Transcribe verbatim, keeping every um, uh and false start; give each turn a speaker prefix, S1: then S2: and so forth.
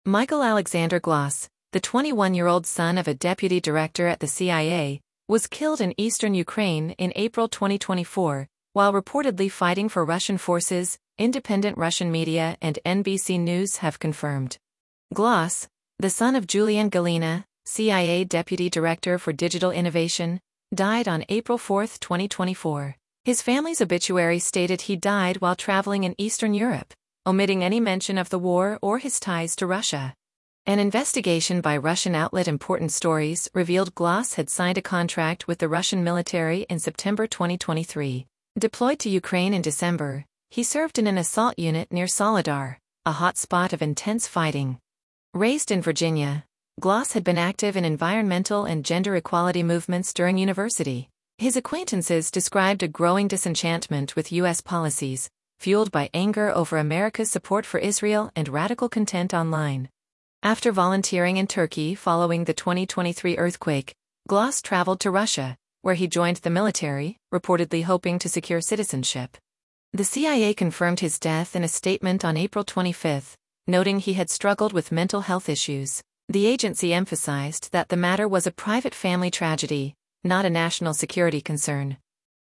S1: Michael Alexander Gloss, the twenty-one-year-old son of a deputy director at the C I A, was killed in eastern Ukraine in April twenty twenty-four, while reportedly fighting for Russian forces, independent Russian media and N B C News have confirmed. Gloss, the son of Julian Galina, C I A deputy director for digital innovation, died on April fourth, twenty twenty-four. His family's obituary stated he died while traveling in Eastern Europe, omitting any mention of the war or his ties to Russia. An investigation by Russian outlet Important Stories revealed Gloss had signed a contract with the Russian military in September twenty twenty-three. Deployed to Ukraine in December, he served in an assault unit near Soledar, a hot spot of intense fighting. Raised in Virginia, Gloss had been active in environmental and gender equality movements during university. His acquaintances described a growing disenchantment with U S policies, fueled by anger over America's support for Israel and radical content online. After volunteering in Turkey following the twenty twenty-three earthquake, Gloss traveled to Russia, where he joined the military, reportedly hoping to secure citizenship. The C I A confirmed his death in a statement on April twenty-fifth, noting he had struggled with mental health issues. The agency emphasized that the matter was a private family tragedy, not a national security concern.